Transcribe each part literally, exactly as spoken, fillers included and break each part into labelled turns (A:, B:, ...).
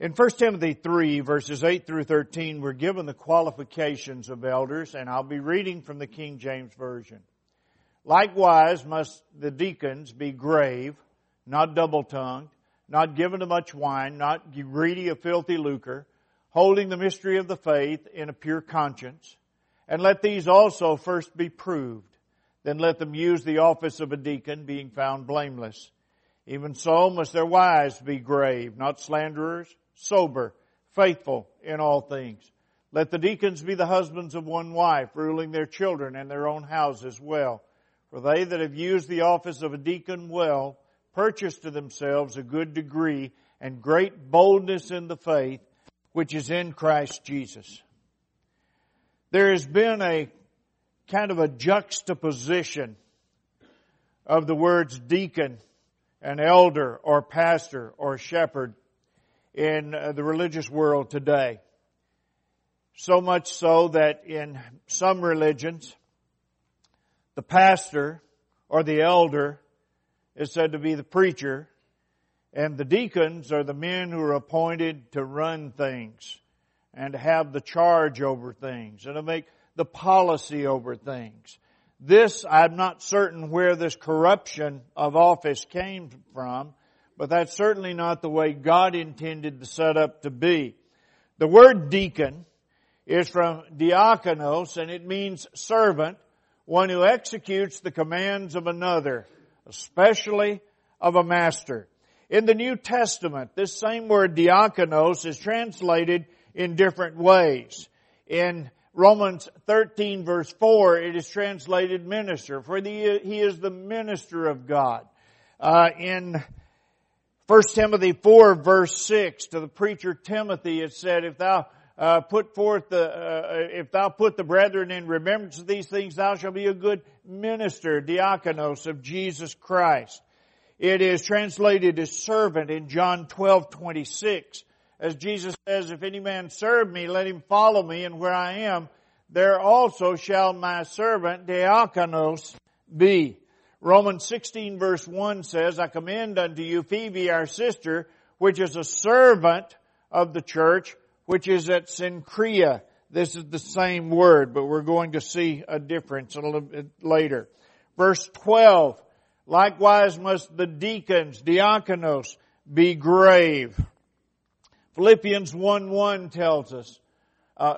A: In First Timothy three, verses eight through thirteen, we're given the qualifications of elders, and I'll be reading from the King James Version. Likewise must the deacons be grave, not double-tongued, not given to much wine, not greedy of filthy lucre, holding the mystery of the faith in a pure conscience. And let these also first be proved. Then let them use the office of a deacon, being found blameless. Even so must their wives be grave, not slanderers, sober, faithful in all things. Let the deacons be the husbands of one wife, ruling their children and their own houses well. For they that have used the office of a deacon well, purchase to themselves a good degree and great boldness in the faith, which is in Christ Jesus. There has been a kind of a juxtaposition of the words deacon and elder or pastor or shepherd in the religious world today. So much so that in some religions, the pastor or the elder is said to be the preacher, and the deacons are the men who are appointed to run things and to have the charge over things and to make the policy over things. This, I'm not certain where this corruption of office came from, but that's certainly not the way God intended the setup to be. The word deacon is from diakonos, and it means servant, one who executes the commands of another, especially of a master. In the New Testament, this same word diakonos is translated in different ways. In Romans thirteen verse four, it is translated minister, for the, he is the minister of God. Uh, in First Timothy four verse six, to the preacher Timothy, it said, if thou uh, put forth the, uh, if thou put the brethren in remembrance of these things, thou shalt be a good minister, diakonos of Jesus Christ. It is translated as servant in John twelve twenty-six. As Jesus says, if any man serve me, let him follow me, and where I am, there also shall my servant diakonos be. Romans sixteen verse one says, I commend unto you Phoebe our sister, which is a servant of the church, which is at Cenchrea. This is the same word, but we're going to see a difference a little bit later. Verse twelve, likewise must the deacons, diakonos, be grave. Philippians one one tells us, uh,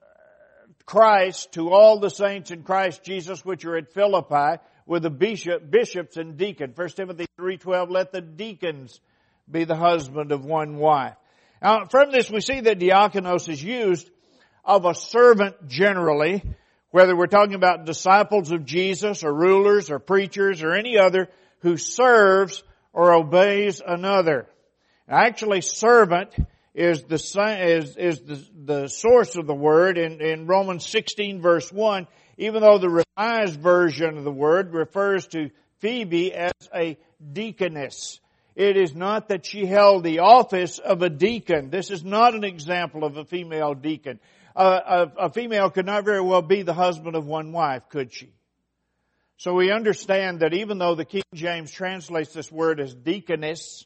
A: Christ, to all the saints in Christ Jesus which are at Philippi, with the bishop, bishops and deacons. First Timothy three twelve, let the deacons be the husband of one wife. Now, from this we see that diakonos is used of a servant generally, whether we're talking about disciples of Jesus or rulers or preachers or any other who serves or obeys another. Actually, servant is the is is the, the source of the word in, in Romans sixteen verse one, even though the Revised Version of the word refers to Phoebe as a deaconess. It is not that she held the office of a deacon. This is not an example of a female deacon. Uh, a, a female could not very well be the husband of one wife, could she? So we understand that even though the King James translates this word as deaconess,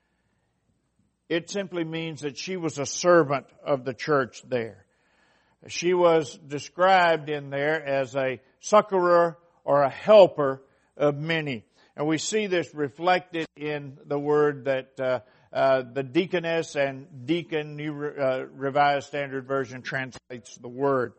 A: it simply means that she was a servant of the church there. She was described in there as a succorer or a helper of many. And we see this reflected in the word that uh, uh, the deaconess and deacon, New uh, Revised Standard Version, translates the word.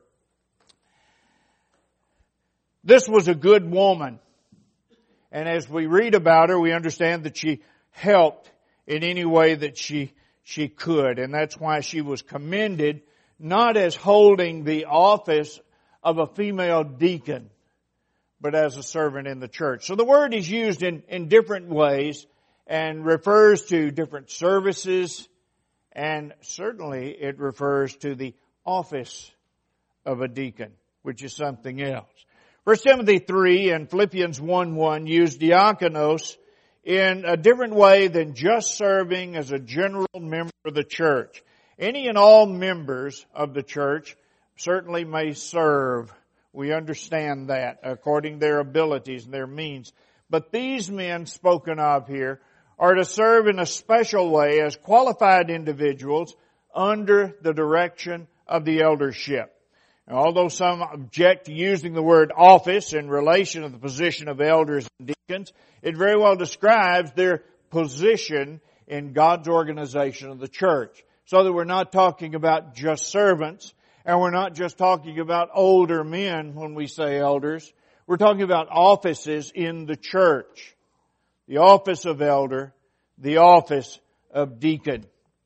A: This was a good woman. And as we read about her, we understand that she helped in any way that she she could. And that's why she was commended, not as holding the office of a female deacon, but as a servant in the church. So the word is used in, in different ways and refers to different services, and certainly it refers to the office of a deacon, which is something else. First Timothy three and Philippians one one use diakonos in a different way than just serving as a general member of the church. Any and all members of the church certainly may serve. We understand that according to their abilities and their means. But these men spoken of here are to serve in a special way as qualified individuals under the direction of the eldership. And although some object to using the word office in relation to the position of elders and deacons, it very well describes their position in God's organization of the church. So that we're not talking about just servants, and we're not just talking about older men when we say elders. We're talking about offices in the church. The office of elder, the office of deacon.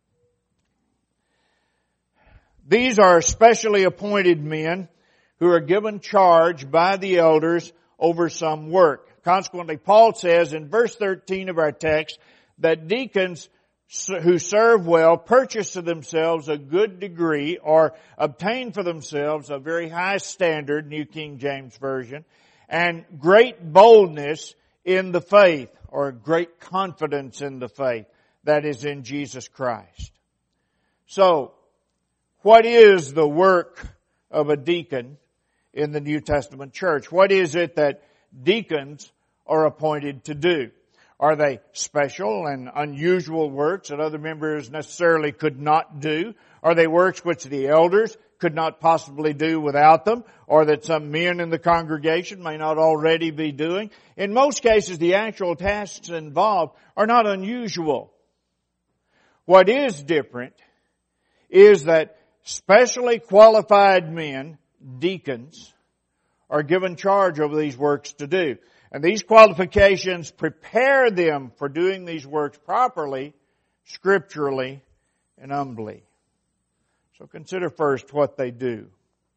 A: These are specially appointed men who are given charge by the elders over some work. Consequently, Paul says in verse thirteen of our text that deacons who serve well purchase to themselves a good degree or obtain for themselves a very high standard, New King James Version, and great boldness in the faith, or great confidence in the faith that is in Jesus Christ. So, what is the work of a deacon in the New Testament church? What is it that deacons are appointed to do? Are they special and unusual works that other members necessarily could not do? Are they works which the elders could not possibly do without them, or that some men in the congregation may not already be doing? In most cases, the actual tasks involved are not unusual. What is different is that specially qualified men, deacons, are given charge over these works to do. And these qualifications prepare them for doing these works properly, scripturally, and humbly. So consider first what they do.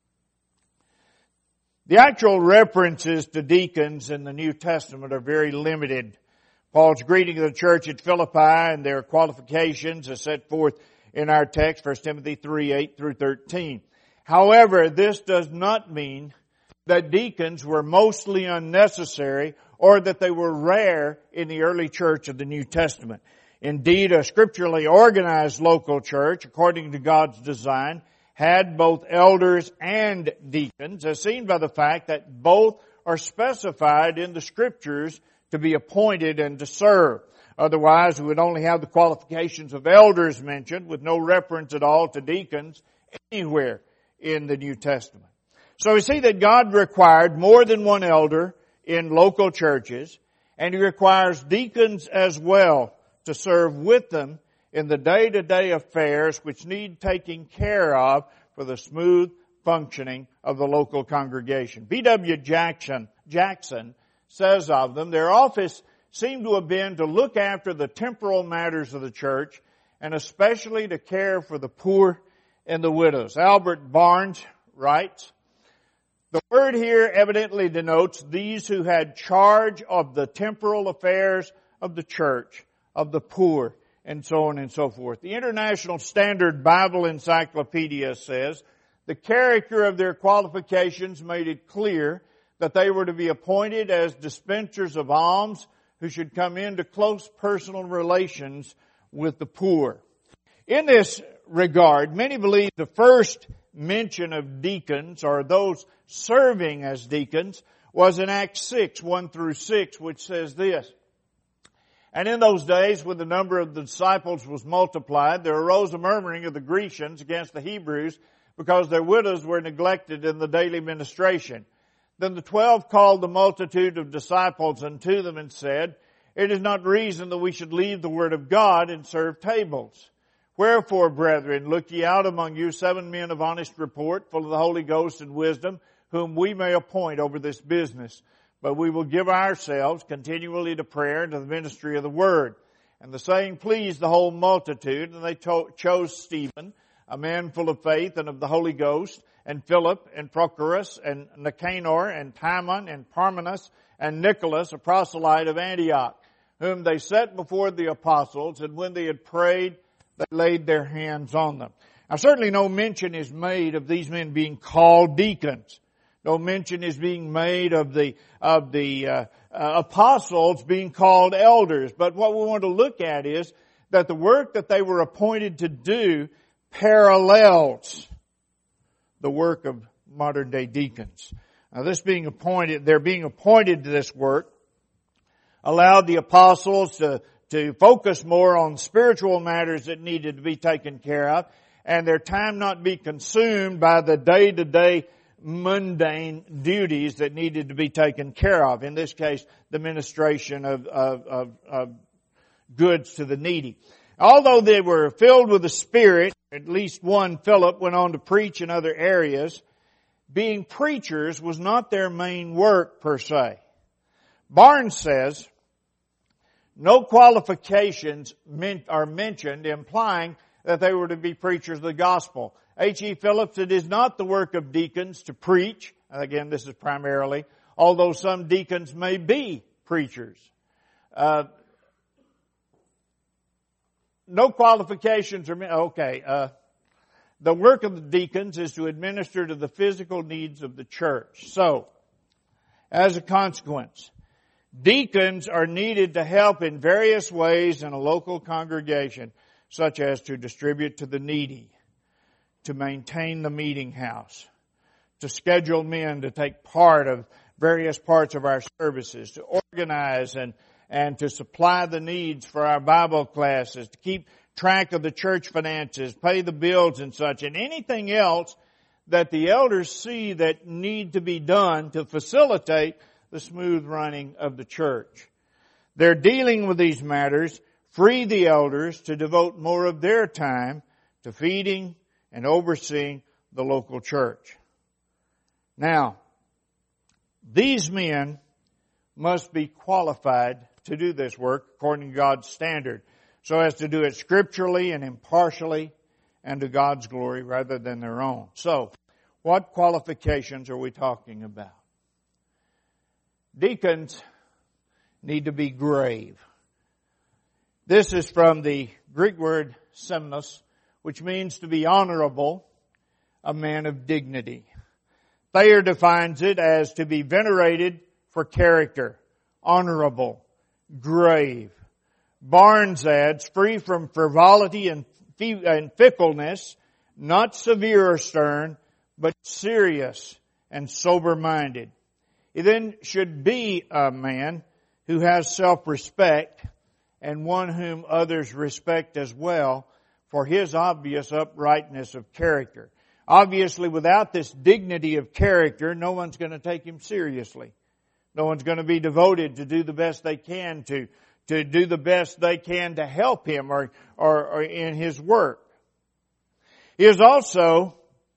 A: The actual references to deacons in the New Testament are very limited. Paul's greeting of the church at Philippi and their qualifications are set forth in our text, First Timothy three, eight through thirteen. However, this does not mean that deacons were mostly unnecessary or that they were rare in the early church of the New Testament. Indeed, a scripturally organized local church, according to God's design, had both elders and deacons, as seen by the fact that both are specified in the Scriptures to be appointed and to serve. Otherwise, we would only have the qualifications of elders mentioned with no reference at all to deacons anywhere in the New Testament. So we see that God required more than one elder in local churches, and He requires deacons as well to serve with them in the day-to-day affairs which need taking care of for the smooth functioning of the local congregation. B W Jackson, Jackson says of them, their office seemed to have been to look after the temporal matters of the church, and especially to care for the poor and the widows. Albert Barnes writes, the word here evidently denotes these who had charge of the temporal affairs of the church, of the poor, and so on and so forth. The International Standard Bible Encyclopedia says, the character of their qualifications made it clear that they were to be appointed as dispensers of alms who should come into close personal relations with the poor. In this regard, many believe the first mention of deacons, or those serving as deacons, was in Acts six, one through six, which says this. And in those days, when the number of the disciples was multiplied, there arose a murmuring of the Grecians against the Hebrews, because their widows were neglected in the daily ministration. Then the twelve called the multitude of disciples unto them and said, it is not reason that we should leave the word of God and serve tables. Wherefore, brethren, look ye out among you seven men of honest report, full of the Holy Ghost and wisdom, whom we may appoint over this business. But we will give ourselves continually to prayer and to the ministry of the word. And the saying pleased the whole multitude, and they to- chose Stephen, a man full of faith and of the Holy Ghost, and Philip, and Prochorus, and Nicanor, and Timon, and Parmenas, and Nicholas, a proselyte of Antioch, whom they set before the apostles, and when they had prayed, they laid their hands on them. Now certainly no mention is made of these men being called deacons. No mention is being made of the of the uh, uh, apostles being called elders. But what we want to look at is that the work that they were appointed to do parallels the work of modern day deacons. Now this being appointed, they're being appointed to this work, allowed the apostles to to focus more on spiritual matters that needed to be taken care of, and their time not be consumed by the day-to-day mundane duties that needed to be taken care of. In this case, the ministration of, of, of, of goods to the needy. Although they were filled with the Spirit, at least one, Philip, went on to preach in other areas, being preachers was not their main work per se. Barnes says, no qualifications are mentioned implying that they were to be preachers of the gospel. H E Phillips, it is not the work of deacons to preach. Again, this is primarily, although some deacons may be preachers. Uh, no qualifications are, okay, uh, the work of the deacons is to administer to the physical needs of the church. So, as a consequence, deacons are needed to help in various ways in a local congregation, such as to distribute to the needy, to maintain the meeting house, to schedule men to take part of various parts of our services, to organize and, and to supply the needs for our Bible classes, to keep track of the church finances, pay the bills and such, and anything else that the elders see that need to be done to facilitate the smooth running of the church. They're dealing with these matters, free the elders to devote more of their time to feeding and overseeing the local church. Now, these men must be qualified to do this work according to God's standard, so as to do it scripturally and impartially and to God's glory rather than their own. So, what qualifications are we talking about? Deacons need to be grave. This is from the Greek word semnos, which means to be honorable, a man of dignity. Thayer defines it as to be venerated for character, honorable, grave. Barnes adds, free from frivolity and fickleness, not severe or stern, but serious and sober-minded. He then should be a man who has self-respect and one whom others respect as well for his obvious uprightness of character. Obviously, without this dignity of character, no one's going to take him seriously. No one's going to be devoted to do the best they can to, to do the best they can to help him or, or, or in his work. He is also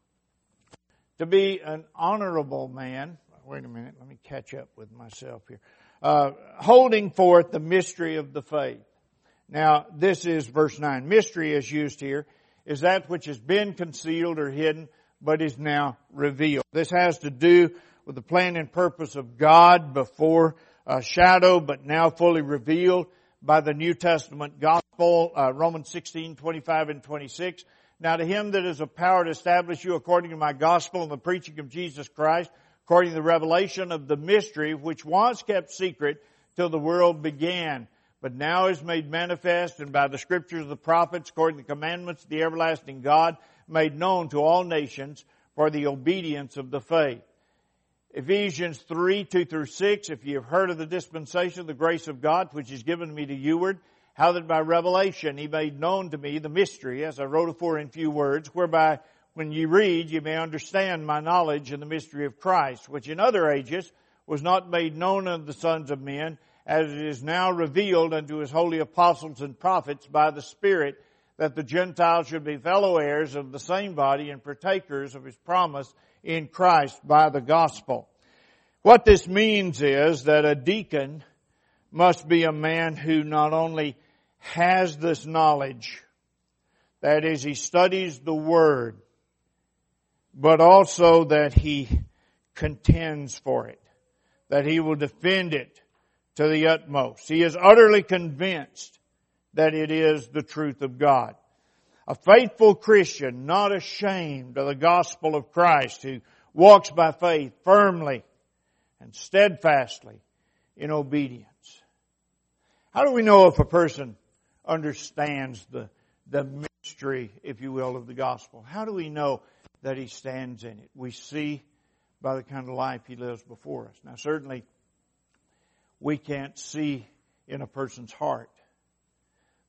A: to be an honorable man. Wait a minute, let me catch up with myself here. Uh, holding forth the mystery of the faith. Now, this is verse nine. Mystery is used here is that which has been concealed or hidden, but is now revealed. This has to do with the plan and purpose of God before a shadow, but now fully revealed by the New Testament gospel, uh, Romans sixteen, twenty-five and twenty-six. Now to him that is a power to establish you according to my gospel and the preaching of Jesus Christ, according to the revelation of the mystery which was kept secret till the world began, but now is made manifest, and by the scriptures of the prophets, according to the commandments of the everlasting God, made known to all nations for the obedience of the faith. Ephesians three, two through six, if you have heard of the dispensation of the grace of God, which is given me to youward, how that by revelation he made known to me the mystery, as I wrote afore in few words, whereby when you read, you may understand my knowledge in the mystery of Christ, which in other ages was not made known unto the sons of men, as it is now revealed unto his holy apostles and prophets by the Spirit, that the Gentiles should be fellow heirs of the same body and partakers of his promise in Christ by the gospel. What this means is that a deacon must be a man who not only has this knowledge, that is, he studies the Word, but also that he contends for it, that he will defend it to the utmost. He is utterly convinced that it is the truth of God. A faithful Christian, not ashamed of the gospel of Christ, who walks by faith firmly and steadfastly in obedience. How do we know if a person understands the, the mystery, if you will, of the gospel? How do we know that he stands in it? We see by the kind of life he lives before us. Now certainly we can't see in a person's heart.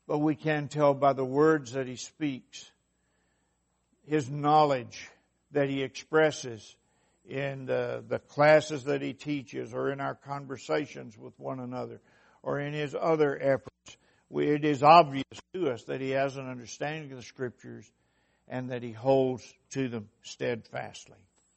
A: but we can tell by the words that he speaks, his knowledge that he expresses in the, the classes that he teaches, or in our conversations with one another, or in his other efforts. We, it is obvious to us that he has an understanding of the Scriptures and that he holds to them steadfastly.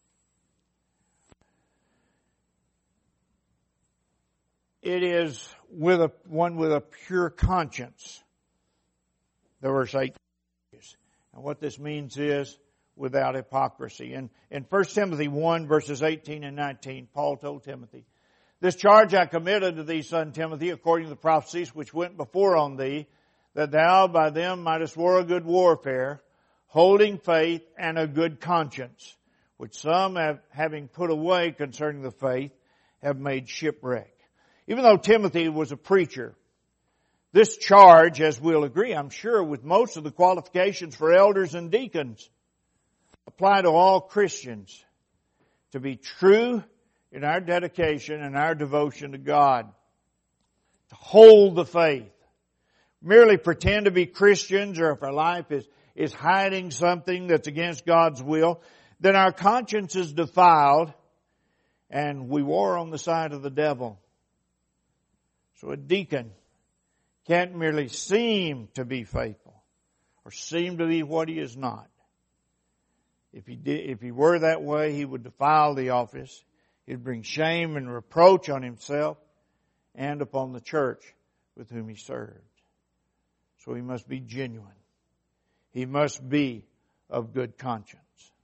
A: It is with a, one with a pure conscience, the verse eight. And what this means is without hypocrisy. And in First Timothy one, verses eighteen and nineteen, Paul told Timothy, "This charge I commit unto thee, son Timothy, according to the prophecies which went before on thee, that thou by them mightest war a good warfare, holding faith and a good conscience, which some have, having put away concerning the faith, have made shipwreck." Even though Timothy was a preacher, this charge, as we'll agree, I'm sure, with most of the qualifications for elders and deacons, apply to all Christians to be true in our dedication and our devotion to God, to hold the faith. Merely pretend to be Christians, or if our life is, is hiding something that's against God's will, then our conscience is defiled and we war on the side of the devil. So a deacon can't merely seem to be faithful or seem to be what he is not. If he did, if he were that way, he would defile the office. He'd bring shame and reproach on himself and upon the church with whom he served. So he must be genuine. He must be of good conscience.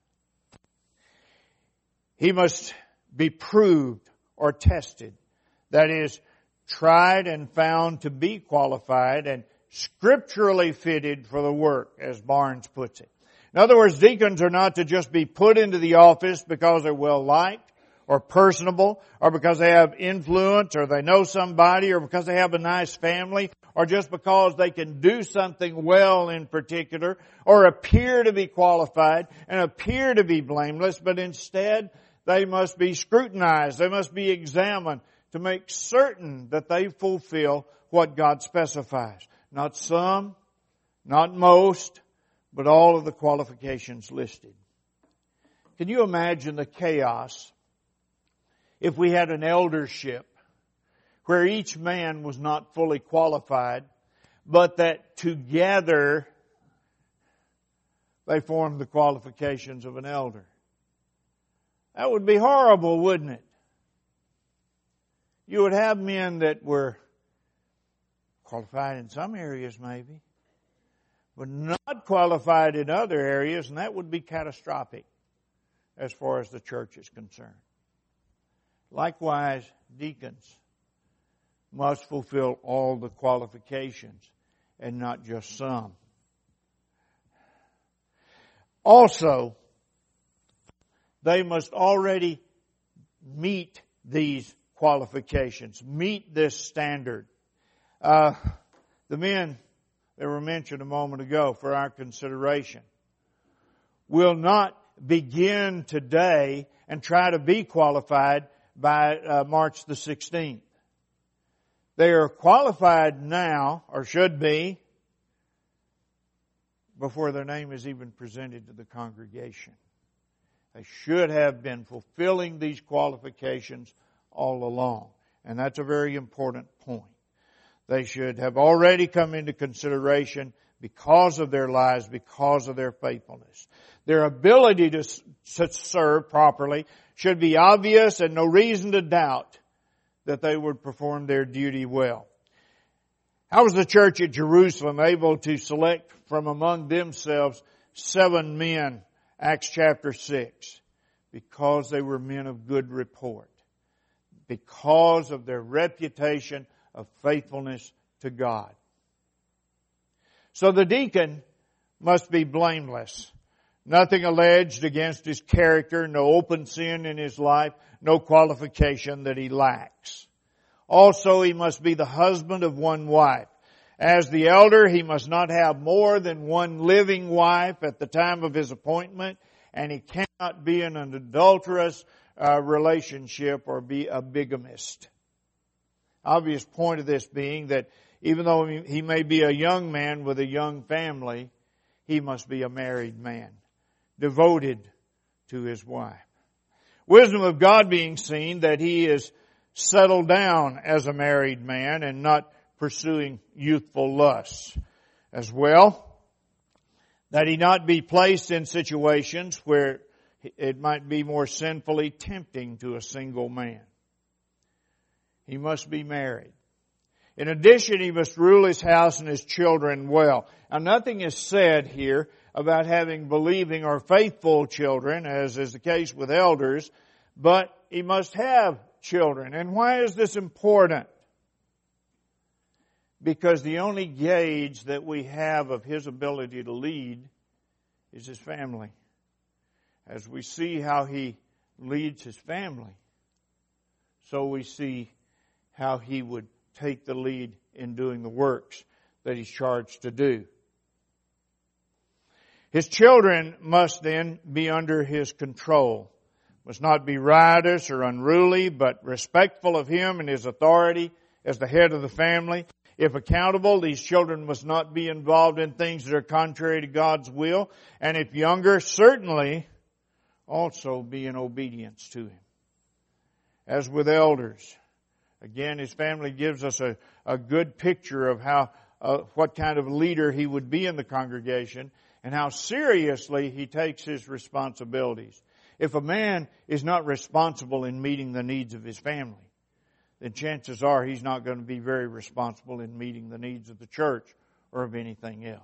A: He must be proved or tested. That is, tried and found to be qualified and scripturally fitted for the work, as Barnes puts it. In other words, deacons are not to just be put into the office because they're well liked or personable, or because they have influence, or they know somebody, or because they have a nice family, or just because they can do something well in particular, or appear to be qualified and appear to be blameless, but instead they must be scrutinized, they must be examined to make certain that they fulfill what God specifies. Not some, not most, but all of the qualifications listed. Can you imagine the chaos if we had an eldership where each man was not fully qualified, but that together they formed the qualifications of an elder? That would be horrible, wouldn't it? You would have men that were qualified in some areas maybe, but not qualified in other areas, and that would be catastrophic as far as the church is concerned. Likewise, deacons must fulfill all the qualifications and not just some. Also, they must already meet these qualifications, meet this standard. Uh, the men that were mentioned a moment ago for our consideration will not begin today and try to be qualified by uh, March the sixteenth. They are qualified now, or should be, before their name is even presented to the congregation. They should have been fulfilling these qualifications all along. And that's a very important point. They should have already come into consideration because of their lives, because of their faithfulness. Their ability to, to serve properly should be obvious and no reason to doubt that they would perform their duty well. How was the church at Jerusalem able to select from among themselves seven men, Acts chapter six? Because they were men of good report. Because of their reputation of faithfulness to God. So the deacon must be blameless. Nothing alleged against his character, no open sin in his life, no qualification that he lacks. Also, he must be the husband of one wife. As the elder, he must not have more than one living wife at the time of his appointment, and he cannot be in an adulterous uh, relationship or be a bigamist. Obvious point of this being that even though he may be a young man with a young family, he must be a married man, devoted to his wife. Wisdom of God being seen that he is settled down as a married man and not pursuing youthful lusts. As well, that he not be placed in situations where it might be more sinfully tempting to a single man. He must be married. In addition, he must rule his house and his children well. Now, nothing is said here about having believing or faithful children, as is the case with elders, but he must have children. And why is this important? Because the only gauge that we have of his ability to lead is his family. As we see how he leads his family, so we see how he would take the lead in doing the works that he's charged to do. His children must then be under his control. Must not be riotous or unruly, but respectful of him and his authority as the head of the family. If accountable, these children must not be involved in things that are contrary to God's will. And if younger, certainly also be in obedience to him. As with elders, again, his family gives us a, a good picture of how, uh, what kind of leader he would be in the congregation and how seriously he takes his responsibilities. If a man is not responsible in meeting the needs of his family, then chances are he's not going to be very responsible in meeting the needs of the church or of anything else.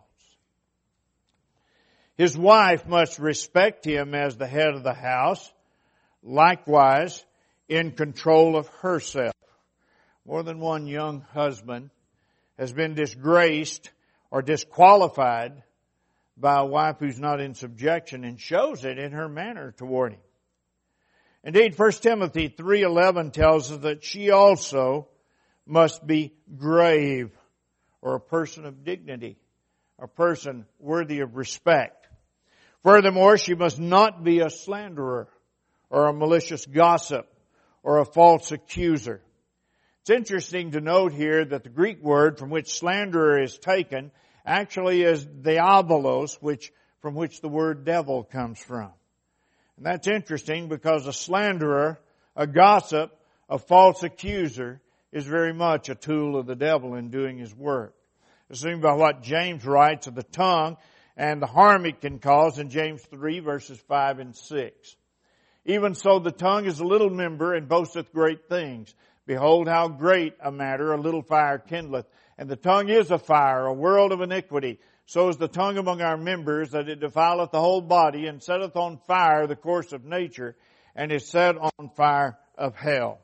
A: His wife must respect him as the head of the house, likewise in control of herself. More than one young husband has been disgraced or disqualified by a wife who's not in subjection, and shows it in her manner toward him. Indeed, First Timothy three eleven tells us that she also must be grave, or a person of dignity, a person worthy of respect. Furthermore, she must not be a slanderer, or a malicious gossip, or a false accuser. It's interesting to note here that the Greek word from which slanderer is taken actually is diabolos, which, from which the word devil comes from. And that's interesting because a slanderer, a gossip, a false accuser is very much a tool of the devil in doing his work. As seen by what James writes of the tongue and the harm it can cause in James three verses five and six. Even so the tongue is a little member and boasteth great things. Behold how great a matter a little fire kindleth. And the tongue is a fire, a world of iniquity. So is the tongue among our members, that it defileth the whole body, and setteth on fire the course of nature, and is set on fire of hell.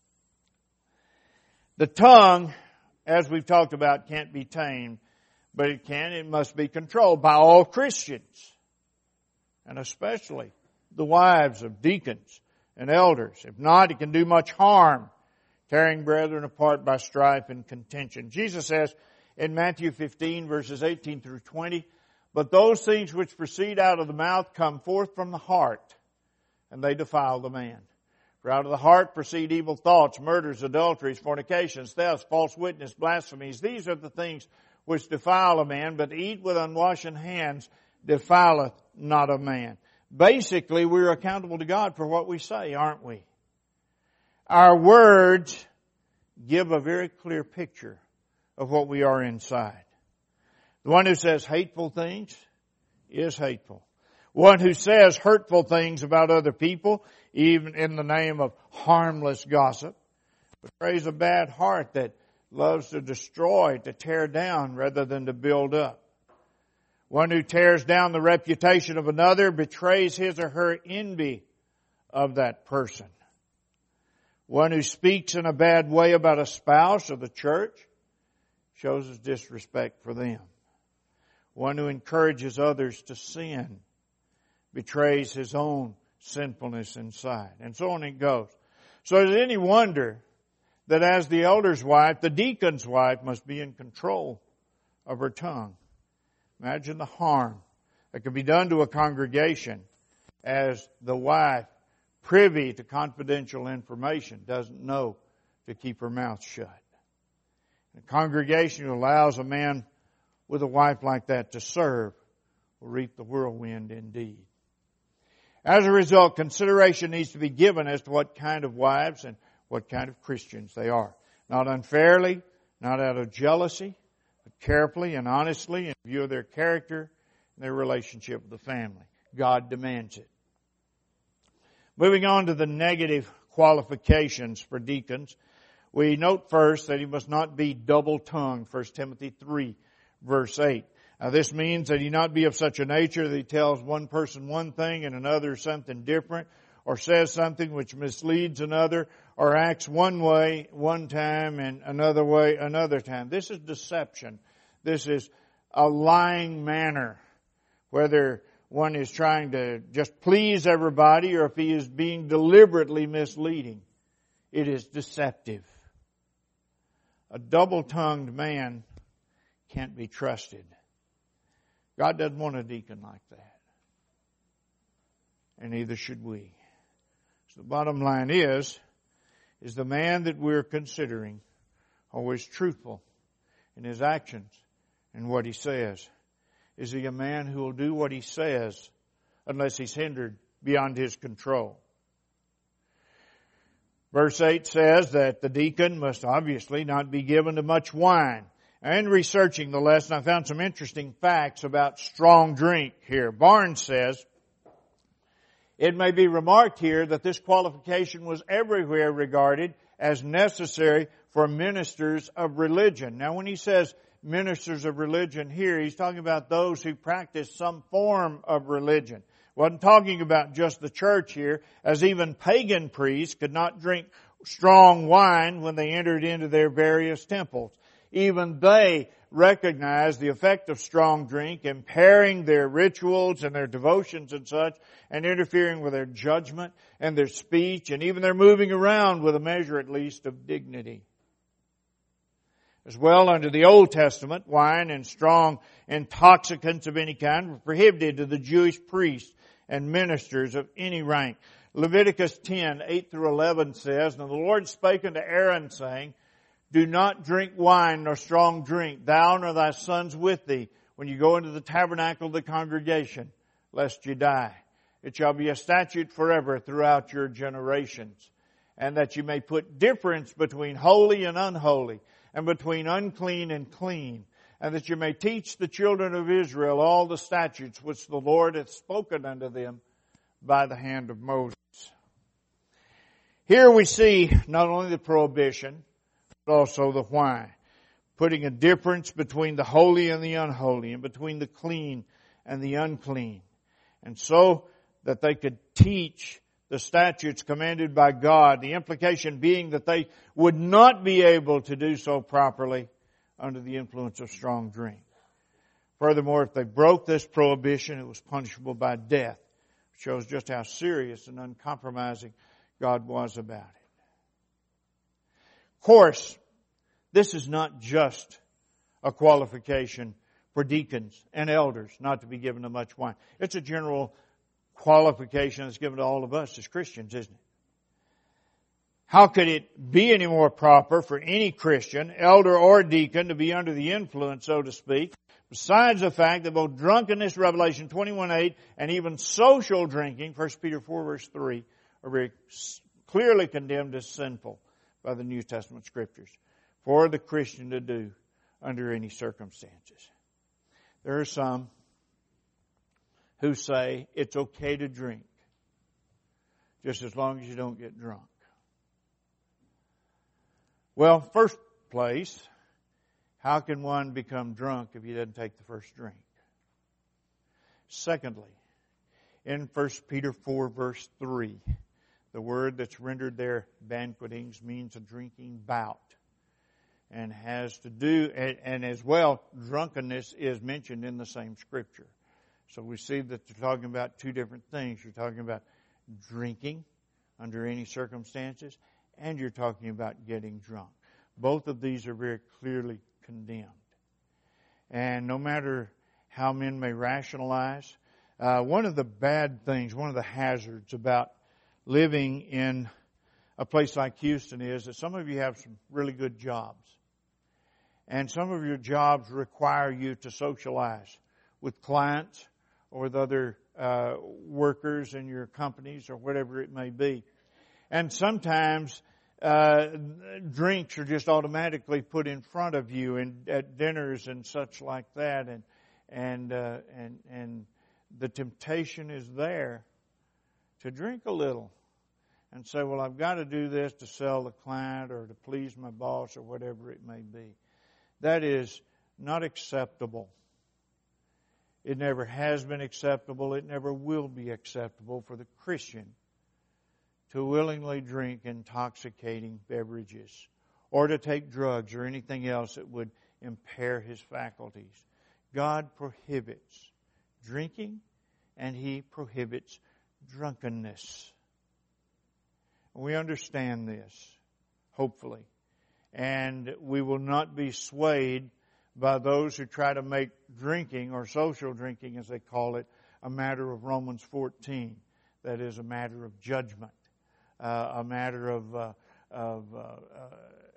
A: The tongue, as we've talked about, can't be tamed, but it can, it must be controlled by all Christians, and especially the wives of deacons and elders. If not, it can do much harm, tearing brethren apart by strife and contention. Jesus says in Matthew fifteen, verses eighteen through twenty, but those things which proceed out of the mouth come forth from the heart, and they defile the man. For out of the heart proceed evil thoughts, murders, adulteries, fornications, thefts, false witness, blasphemies. These are the things which defile a man, but to eat with unwashen hands defileth not a man. Basically, we're accountable to God for what we say, aren't we? Our words give a very clear picture of what we are inside. The one who says hateful things is hateful. One who says hurtful things about other people, even in the name of harmless gossip, betrays a bad heart that loves to destroy, to tear down rather than to build up. One who tears down the reputation of another betrays his or her envy of that person. One who speaks in a bad way about a spouse or the church shows his disrespect for them. One who encourages others to sin betrays his own sinfulness inside. And so on it goes. So is it any wonder that as the elder's wife, the deacon's wife must be in control of her tongue? Imagine the harm that could be done to a congregation as the wife, privy to confidential information, doesn't know to keep her mouth shut. A congregation who allows a man with a wife like that to serve will reap the whirlwind indeed. As a result, consideration needs to be given as to what kind of wives and what kind of Christians they are. Not unfairly, not out of jealousy, but carefully and honestly in view of their character and their relationship with the family. God demands it. Moving on to the negative qualifications for deacons, we note first that he must not be double-tongued, First Timothy three, verse eight. Now this means that he not be of such a nature that he tells one person one thing and another something different, or says something which misleads another, or acts one way one time and another way another time. This is deception. This is a lying manner, whether one is trying to just please everybody or if he is being deliberately misleading. It is deceptive. A double-tongued man can't be trusted. God doesn't want a deacon like that. And neither should we. So the bottom line is, is the man that we're considering always truthful in his actions and what he says? Is he a man who will do what he says unless he's hindered beyond his control? Verse eight says that the deacon must obviously not be given to much wine. And researching the lesson, I found some interesting facts about strong drink here. Barnes says, it may be remarked here that this qualification was everywhere regarded as necessary for ministers of religion. Now when he says ministers of religion here, he's talking about those who practice some form of religion. Wasn't talking about just the church here, as even pagan priests could not drink strong wine when they entered into their various temples. Even they recognized the effect of strong drink, impairing their rituals and their devotions and such, and interfering with their judgment and their speech, and even their moving around with a measure at least of dignity. As well, under the Old Testament, wine and strong intoxicants of any kind were prohibited to the Jewish priests and ministers of any rank. Leviticus ten, eight through eleven says, "Now the Lord spake unto Aaron, saying, Do not drink wine nor strong drink, thou nor thy sons with thee, when you go into the tabernacle of the congregation, lest you die. It shall be a statute forever throughout your generations, and that you may put difference between holy and unholy, and between unclean and clean, and that you may teach the children of Israel all the statutes which the Lord hath spoken unto them by the hand of Moses." Here we see not only the prohibition, but also the why, putting a difference between the holy and the unholy, and between the clean and the unclean, and so that they could teach the statutes commanded by God, the implication being that they would not be able to do so properly under the influence of strong drink. Furthermore, if they broke this prohibition, it was punishable by death. It shows just how serious and uncompromising God was about it. Of course, this is not just a qualification for deacons and elders not to be given to much wine. It's a general qualification that's given to all of us as Christians, isn't it? How could it be any more proper for any Christian, elder or deacon, to be under the influence, so to speak, besides the fact that both drunkenness, Revelation twenty-one eight, and even social drinking, First Peter four verse three, are very clearly condemned as sinful by the New Testament Scriptures for the Christian to do under any circumstances. There are some who say it's okay to drink just as long as you don't get drunk. Well, first place, how can one become drunk if he doesn't take the first drink? Secondly, in First Peter four verse three, the word that's rendered there banquetings means a drinking bout, and has to do, and, and as well, drunkenness is mentioned in the same Scripture. So we see that you're talking about two different things. You're talking about drinking under any circumstances, and you're talking about getting drunk. Both of these are very clearly condemned. And no matter how men may rationalize, uh, one of the bad things, one of the hazards about living in a place like Houston is that some of you have some really good jobs. And some of your jobs require you to socialize with clients or with other uh, workers in your companies or whatever it may be. And sometimes uh, drinks are just automatically put in front of you in, at dinners and such like that. And and uh, and and the temptation is there to drink a little and say, well, I've got to do this to sell the client or to please my boss or whatever it may be. That is not acceptable. It never has been acceptable. It never will be acceptable for the Christian to willingly drink intoxicating beverages or to take drugs or anything else that would impair his faculties. God prohibits drinking and He prohibits drunkenness. We understand this, hopefully. And we will not be swayed by those who try to make drinking, or social drinking as they call it, a matter of Romans fourteen. That is a matter of judgment, uh, a matter of, uh, of uh, uh,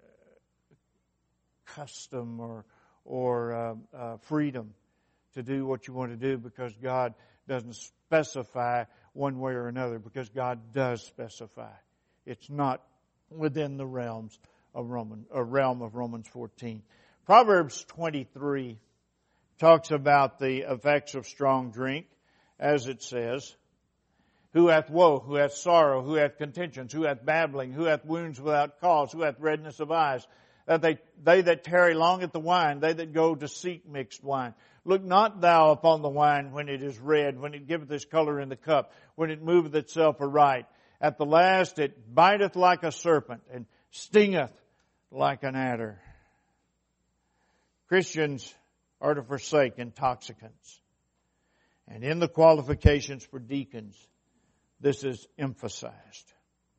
A: custom or, or uh, uh, freedom to do what you want to do because God doesn't specify one way or another, because God does specify. It's not within the realms of Roman, or realm of Romans fourteen. Proverbs twenty-three talks about the effects of strong drink, as it says, who hath woe, who hath sorrow, who hath contentions, who hath babbling, who hath wounds without cause, who hath redness of eyes, that they, they that tarry long at the wine, they that go to seek mixed wine. Look not thou upon the wine when it is red, when it giveth its color in the cup, when it moveth itself aright. At the last it biteth like a serpent, and stingeth like an adder. Christians are to forsake intoxicants. And in the qualifications for deacons, this is emphasized.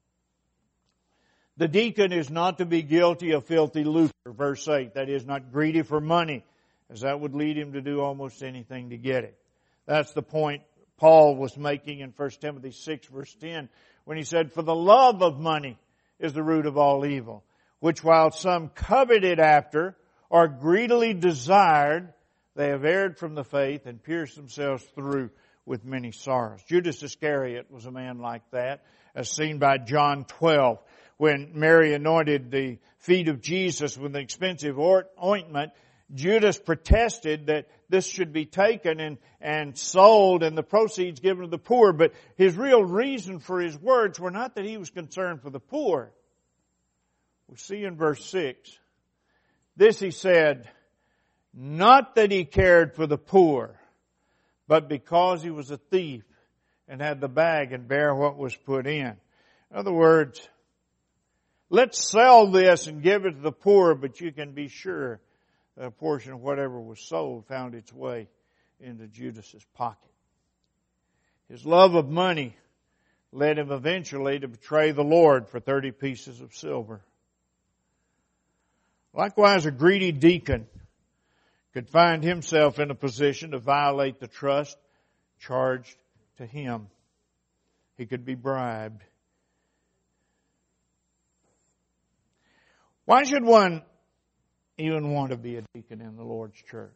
A: The deacon is not to be guilty of filthy lucre, verse eight. That is, not greedy for money, as that would lead him to do almost anything to get it. That's the point Paul was making in First Timothy six, verse ten, when he said, for the love of money is the root of all evil, which while some coveted after, or greedily desired, they have erred from the faith and pierced themselves through with many sorrows. Judas Iscariot was a man like that, as seen by John twelve, when Mary anointed the feet of Jesus with an expensive ointment. Judas protested that this should be taken and, and sold and the proceeds given to the poor. But his real reason for his words were not that he was concerned for the poor. We see in verse six, this he said, not that he cared for the poor, but because he was a thief and had the bag and bare what was put in. In other words, let's sell this and give it to the poor, but you can be sure that a portion of whatever was sold found its way into Judas's pocket. His love of money led him eventually to betray the Lord for thirty pieces of silver. Likewise, a greedy deacon could find himself in a position to violate the trust charged to him. He could be bribed. Why should one even want to be a deacon in the Lord's church?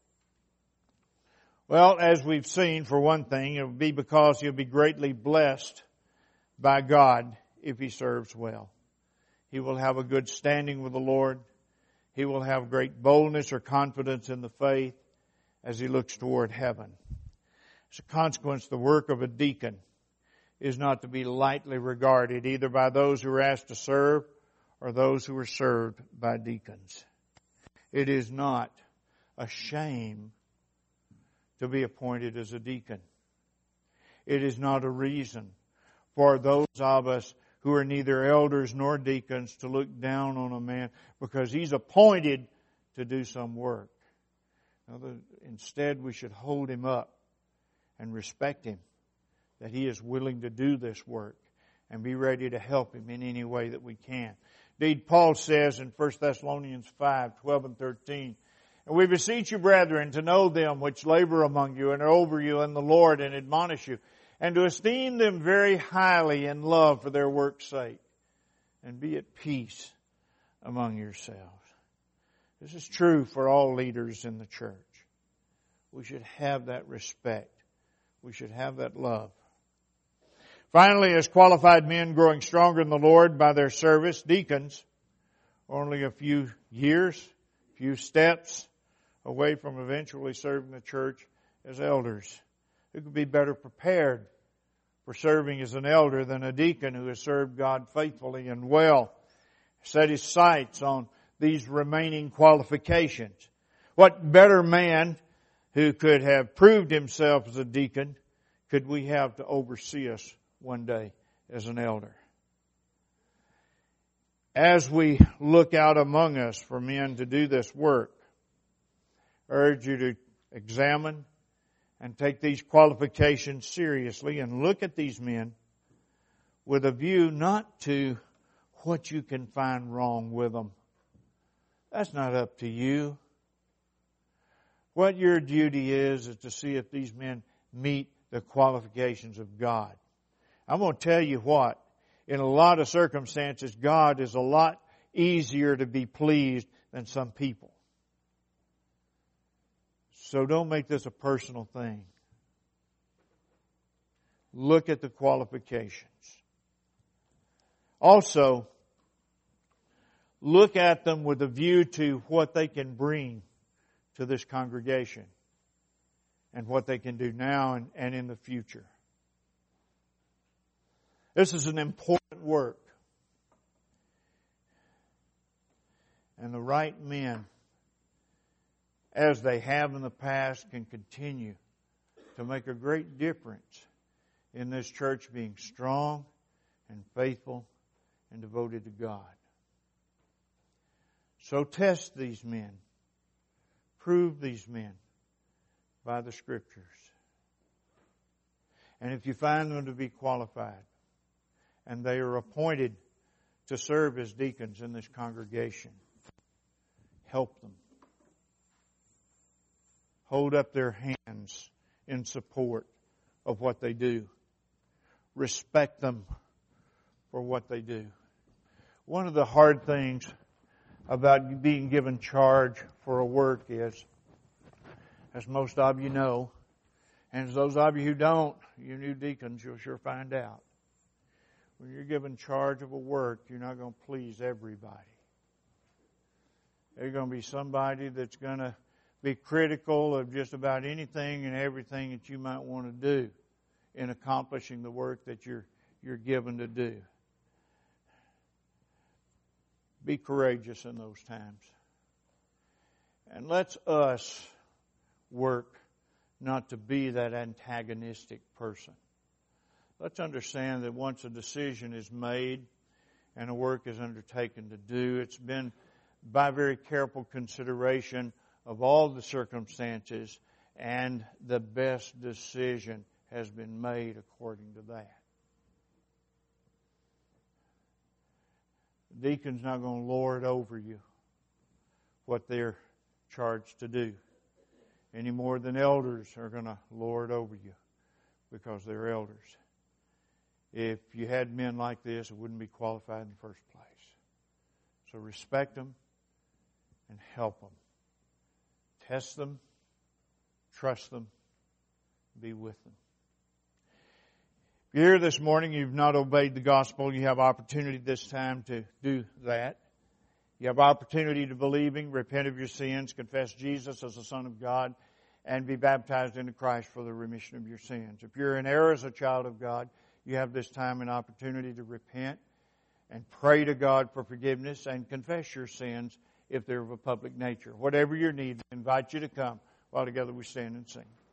A: Well, as we've seen, for one thing, it would be because he'll be greatly blessed by God if he serves well. He will have a good standing with the Lord. He will have great boldness or confidence in the faith as he looks toward heaven. As a consequence, the work of a deacon is not to be lightly regarded, either by those who are asked to serve or those who are served by deacons. It is not a shame to be appointed as a deacon. It is not a reason for those of us who are neither elders nor deacons to look down on a man because he's appointed to do some work. Instead, we should hold him up and respect him, that he is willing to do this work, and be ready to help him in any way that we can. Indeed, Paul says in First Thessalonians five, twelve and thirteen, and we beseech you, brethren, to know them which labor among you and are over you in the Lord and admonish you, and to esteem them very highly in love for their work's sake, and be at peace among yourselves. This is true for all leaders in the church. We should have that respect. We should have that love. Finally, as qualified men growing stronger in the Lord by their service, deacons are only a few years, few steps away from eventually serving the church as elders. Who could be better prepared for serving as an elder than a deacon who has served God faithfully and well, set his sights on these remaining qualifications? What better man who could have proved himself as a deacon could we have to oversee us one day as an elder? As we look out among us for men to do this work, I urge you to examine and take these qualifications seriously and look at these men with a view not to what you can find wrong with them. That's not up to you. What your duty is is to see if these men meet the qualifications of God. I'm going to tell you what, in a lot of circumstances, God is a lot easier to be pleased than some people. So don't make this a personal thing. Look at the qualifications. Also, look at them with a view to what they can bring to this congregation and what they can do now and, and in the future. This is an important work. And the right men, as they have in the past, can continue to make a great difference in this church being strong and faithful and devoted to God. So test these men. Prove these men by the Scriptures. And if you find them to be qualified and they are appointed to serve as deacons in this congregation, help them. Hold up their hands in support of what they do. Respect them for what they do. One of the hard things about being given charge for a work is, as most of you know, and as those of you who don't, you new deacons, you'll sure find out. When you're given charge of a work, you're not going to please everybody. There's going to be somebody that's going to be critical of just about anything and everything that you might want to do in accomplishing the work that you're you're given to do. Be courageous in those times. And let's us work not to be that antagonistic person. Let's understand that once a decision is made and a work is undertaken to do, it's been by very careful consideration of all the circumstances, and the best decision has been made according to that. The deacon's not going to lord over you what they're charged to do, any more than elders are going to lord over you because they're elders. If you had men like this, it wouldn't be qualified in the first place. So respect them and help them. Test them, trust them, be with them. If you're here this morning, you've not obeyed the gospel, you have opportunity this time to do that. You have opportunity to believing, repent of your sins, confess Jesus as the Son of God, and be baptized into Christ for the remission of your sins. If you're in error as a child of God, you have this time an opportunity to repent and pray to God for forgiveness and confess your sins if they're of a public nature. Whatever your need, I invite you to come while together we stand and sing.